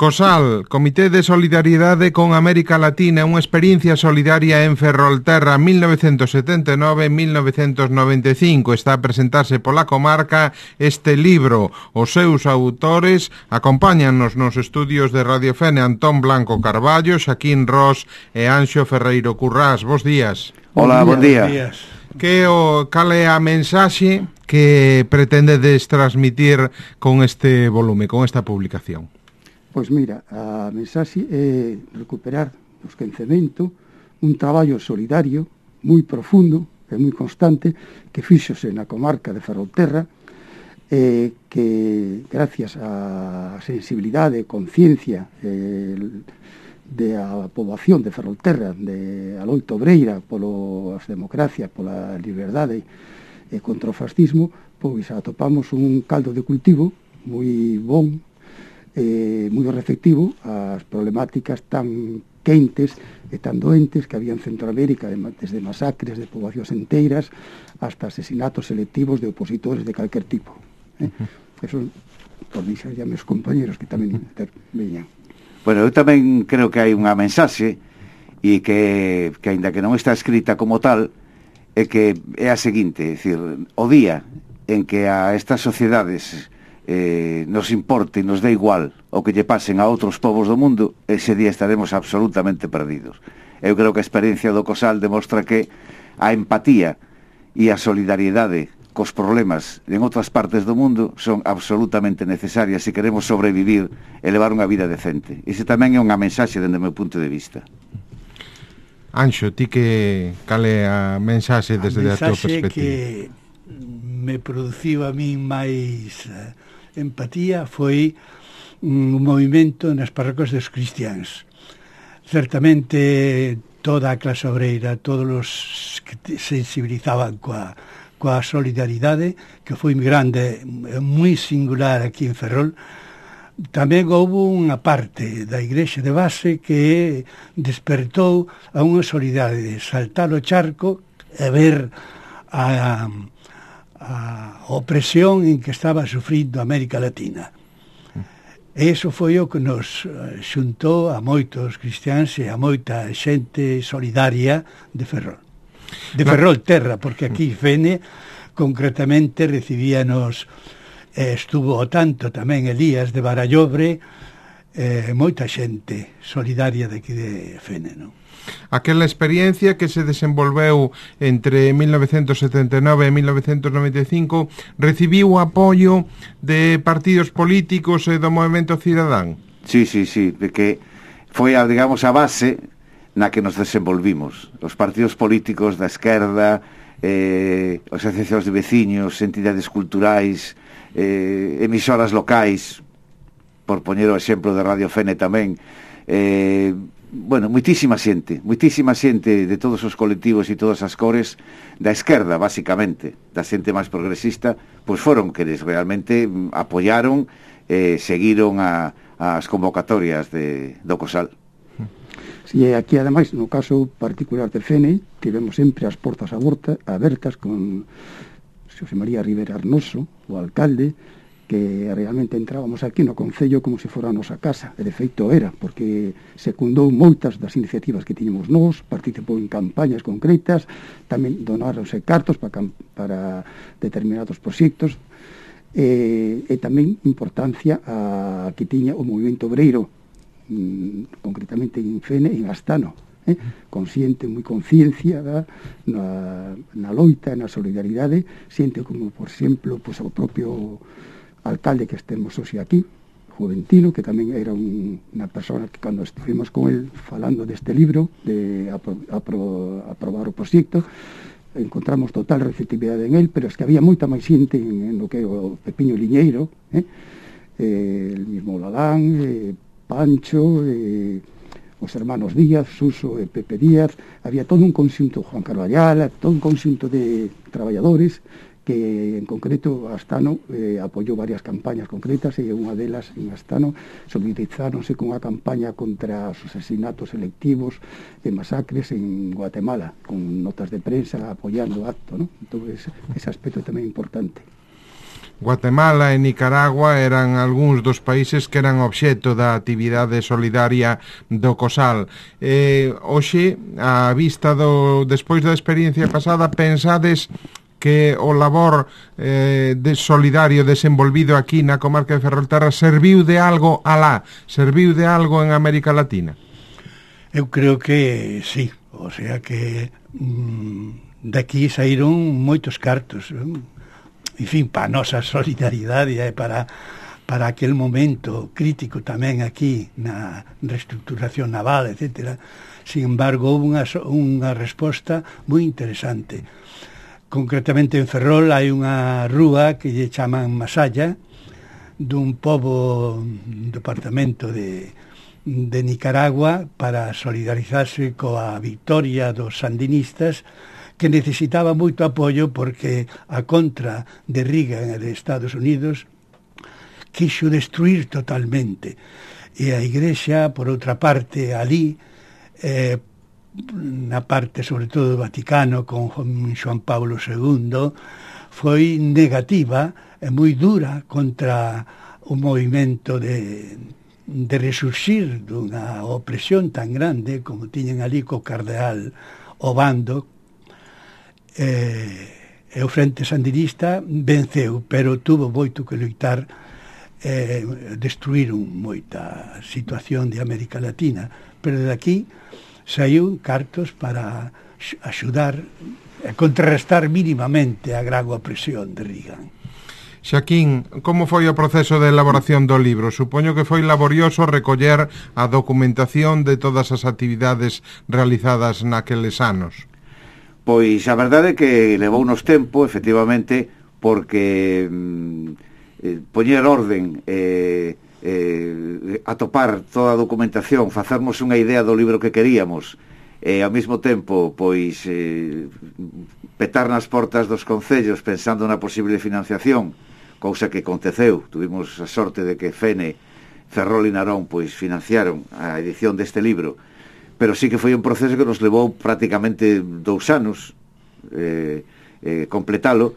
COSAL, Comité de Solidariedade con América Latina, unha experiencia solidaria en Ferrolterra 1979-1995. Está a presentarse pola comarca este libro. Os seus autores acompáñannos nos estudios de Radio Fene Antón Blanco Carballo, Xaquín Ros e Anxo Ferreiro Currás. Bos días. Hola, bon día. Cal é a mensaxe que pretendedes transmitir con este volume, con esta publicación? Pois mira, a mensaxe é recuperar o esquecemento, un traballo solidario moi profundo e moi constante que fíxose na comarca de Ferrolterra, que gracias á sensibilidade e conciencia da poboación de Ferrolterra, de a loita obreira polas democracias, pola liberdade e contra o fascismo, pois atopamos un caldo de cultivo moi bon, moi receptivo ás problemáticas tan quentes e tan doentes que había en Centroamérica, desde masacres de poboacións enteiras hasta asesinatos selectivos de opositores de calquer tipo. Eso por dixar ya meus compañeros que tamén interveñan. Bueno, eu tamén creo que hai unha mensaxe e que aínda que non está escrita como tal, é que é a seguinte, é dicir, o día en que a estas sociedades nos importe e nos dé igual o que lle pasen a outros povos do mundo, ese día estaremos absolutamente perdidos. Eu creo que a experiencia do COSAL demostra que a empatía e a solidariedade cos problemas en outras partes do mundo son absolutamente necesarias se queremos sobrevivir e levar unha vida decente. Ese tamén é unha mensaxe dende o meu punto de vista. Anxo, ti que cal é a mensaxe desde a tua perspectiva? A mensaxe que me produciu a min máis empatía foi un movimento nas parroquias dos cristiáns. Certamente toda a clase obreira, todos os que sensibilizaban coa solidaridade, que foi moi grande, moi singular aquí en Ferrol. Tamén houve unha parte da igrexa de base que despertou a unha solidaridade de saltar o charco e ver a opresión en que estaba sufrindo a América Latina. E iso foi o que nos xuntou a moitos cristiáns e a moita xente solidaria de Ferrol. De Ferrolterra, porque aquí Fene concretamente recibíanos, estuvo o tanto tamén Elías de Barallobre, moita xente solidaria de aquí de Fene, non? Aquela experiencia que se desenvolveu entre 1979 e 1995 recibiu o apoio de partidos políticos e do movemento cidadán? Sí, que foi, digamos, a base na que nos desenvolvimos. Os partidos políticos da esquerda, as asociacións de veciños, entidades culturais, emisoras locais, por poñer o exemplo de Radio Fene tamén, bueno, moitísima xente de todos os colectivos e todas as cores da esquerda, basicamente, da xente máis progresista, pois foron que realmente apoyaron e seguiron as convocatorias do COSAL. Si aquí, ademais, no caso particular de Fene, tivemos sempre as portas abertas con Xosé María Rivera Arnoso, o alcalde, que realmente entrábamos aquí no concello como se fora a nosa casa, e de feito era, porque secundou moitas das iniciativas que tiñemos nós, participou en campañas concretas, tamén donáronse cartos para determinados proxectos, e tamén importancia a que tiña o movimento obreiro, concretamente en Fene e en Astano, consciente, moi concienciada na loita, na solidaridade, xente como, por exemplo, pues, o propio alcalde que estemos hoxe aquí, Juventino, que tamén era unha persona que cando estuvimos con el falando deste libro, de aprobar o proxecto, encontramos total receptividade en el, pero es que había moita máis xente en lo que é o Pepiño Liñeiro, el mismo Lalán, Pancho, os hermanos Díaz, Suso e Pepe Díaz, había todo un conxunto, Juan Carballal, todo un conxunto de traballadores que en concreto Astano apoyou varias campañas concretas e unha delas en Astano solidarizáronse con unha campaña contra os asesinatos selectivos e masacres en Guatemala, con notas de prensa apoiando o acto, ¿no? Entón ese aspecto tamén importante. Guatemala e Nicaragua eran algúns dos países que eran obxecto da actividade solidaria do COSAL. Hoxe, a vista despois da experiencia pasada, pensades que o labor solidario desenvolvido aquí na comarca de Ferrolterra serviu de algo alá, serviu de algo en América Latina? Eu creo que sí, o sea que daqui saíron moitos cartos, en fin, para a nosa solidaridade e para aquel momento crítico tamén aquí na reestructuración naval, etc. Sin embargo, houve unha resposta moi interesante. Concretamente en Ferrol hai unha rúa que lle chaman Masaya, dun pobo departamento de Nicaragua, para solidarizarse coa victoria dos sandinistas, que necesitaba moito apoio porque a contra de Reagan e de Estados Unidos quixo destruir totalmente. E a Igrexa, por outra parte, ali, na parte sobre todo do Vaticano, con Xoán Pablo II, foi negativa e moi dura contra o movimento de resurxir dunha opresión tan grande como tiñen ali co cardeal Obando. E o Frente Sandinista venceu, pero tuvo moito que loitar, destruíron moita situación de América Latina, pero de aquí saiu cartos para axudar a contrarrestar mínimamente a gran opresión de Reagan. Xaquín, como foi o proceso de elaboración do libro? Supoño que foi laborioso recoller a documentación de todas as actividades realizadas naqueles anos. Pois a verdade é que levou nos tempo, efectivamente, porque poñer orden, atopar toda a documentación, facermos unha idea do libro que queríamos, e ao mesmo tempo, pois, petar nas portas dos concellos pensando na posible financiación, cousa que aconteceu. Tuvimos a sorte de que Fene, Ferrol e Narón pois financiaron a edición deste libro, pero sí que foi un proceso que nos levou prácticamente 2 anos completalo.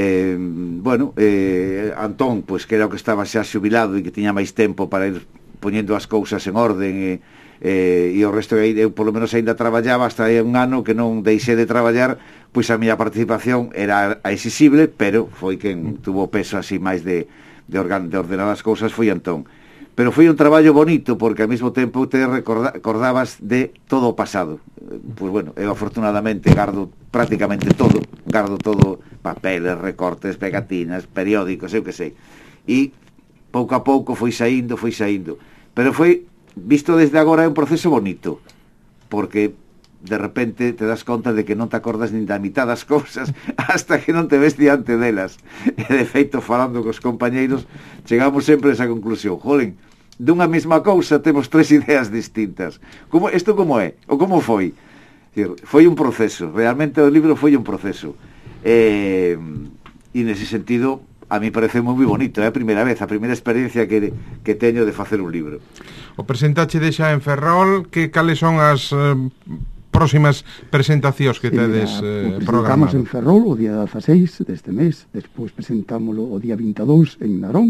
Antón, pois, que era o que estaba xa xubilado e que tiña máis tempo para ir poñendo as cousas en orden, e o resto, eu polo menos ainda traballaba hasta aí un ano que non deixei de traballar, pois a miña participación era exixible, pero foi quen tuvo peso así máis de ordenar as cousas foi Antón. Pero foi un traballo bonito, porque ao mesmo tempo te recordabas de todo o pasado. Pois bueno, eu afortunadamente gardo prácticamente todo, papeles, recortes, pegatinas, periódicos, eu que sei. E pouco a pouco foi saindo. Pero foi, visto desde agora, é un proceso bonito, porque de repente te das conta de que non te acordas nin da mitad das cousas hasta que non te ves diante delas. E de feito, falando cos compañeiros, chegamos sempre a esa conclusión: jolen, dunha mesma cousa temos 3 ideas distintas. Isto como é? Ou como foi? Foi un proceso, realmente o libro foi un proceso. E nese sentido, a mí parece moi bonito, é a primeira experiencia que teño de facer un libro. O presentache xa en Ferrol, cales son as próximas presentacións que tedes programado? Presentamos en Ferrol o día 16 deste mes, despois presentámoslo o día 22 en Narón.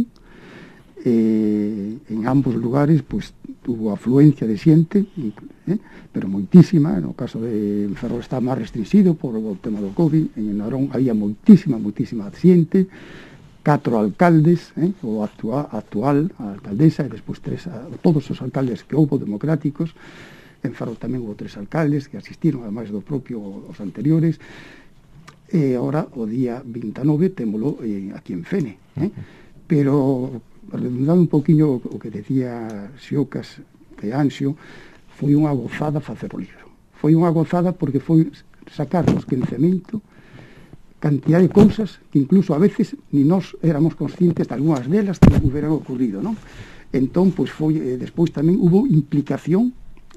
En ambos lugares pois tuvo afluencia de xente, pero moitísima. No caso de Ferrol está máis restringido por o tema do COVID. En Narón había moitísima xente, 4 alcaldes, o actual a alcaldesa, e despois todos os alcaldes que houbo democráticos. En Ferrol tamén houve 3 alcaldes que asistiron, ademais do propio os anteriores. E agora o día 29 témolo aquí en Fene, pero redundando un poquinho o que decía Xiocas e Anxio, foi unha gozada facer o libro. Foi unha gozada porque foi sacar o esquecemento cantidad de cousas que incluso a veces ni nós éramos conscientes de algunhas delas que hubieran ocurrido, non? Entón, pois foi, despois tamén hubo implicación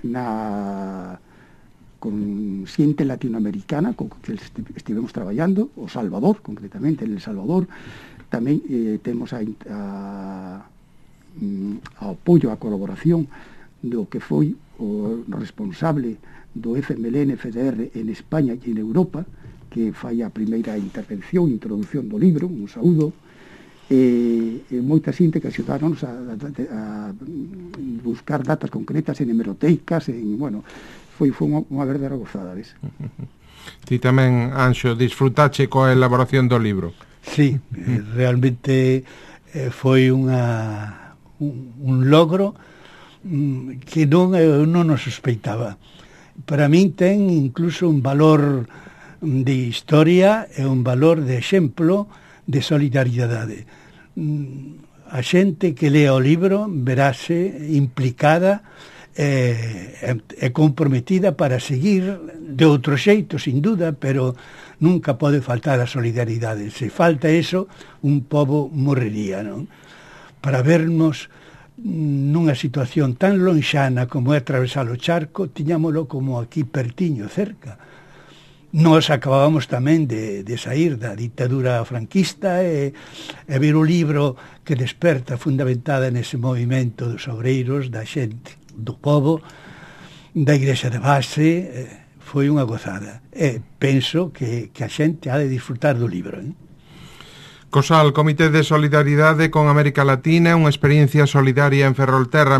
con xente latinoamericana con que estivemos traballando, o Salvador, concretamente, en El Salvador. Tamén temos a apoio, a colaboración do que foi o responsable do FMLN-FDR en España e en Europa, que fai a primeira introducción do libro, un saúdo. e moita xente que axudaronnos a buscar datas concretas en hemeroteicas, bueno, foi unha verdadeira gozada, ves? Ti tamén, Anxo, disfrutache coa elaboración do libro? Sí, realmente foi un logro que non nos suspeitaba. Para min ten incluso un valor de historia e un valor de exemplo de solidariedade. A xente que lea o libro verase implicada e comprometida para seguir de outro xeito, sin duda, pero nunca pode faltar a solidaridade. Se falta eso, un pobo morrería, non? Para vernos nunha situación tan lonxana como é atravesar o charco, tiñámolo como aquí pertiño, cerca. Nos acabábamos tamén de sair da ditadura franquista e ver o libro que desperta fundamentada nese movimento dos obreiros, da xente, do povo, da igrexa de base, foi unha gozada. E penso que a xente ha de disfrutar do libro, COSAL, Comité de Solidaridade con América Latina, unha experiencia solidaria en Ferrolterra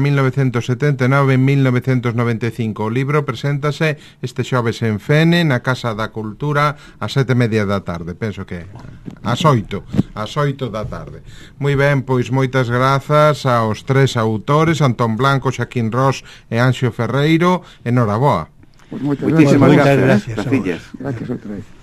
1979-1995. O libro preséntase este xoves en Fene, na Casa da Cultura, ás 7:30 da tarde. Penso que ás 8 da tarde. Moi ben, pois moitas grazas aos tres autores, Antón Blanco, Xaquín Ros e Anxo Ferreiro. Enhoraboa. Pues moitas gracias. gracias. Gracias outra vez. Gracias outra vez.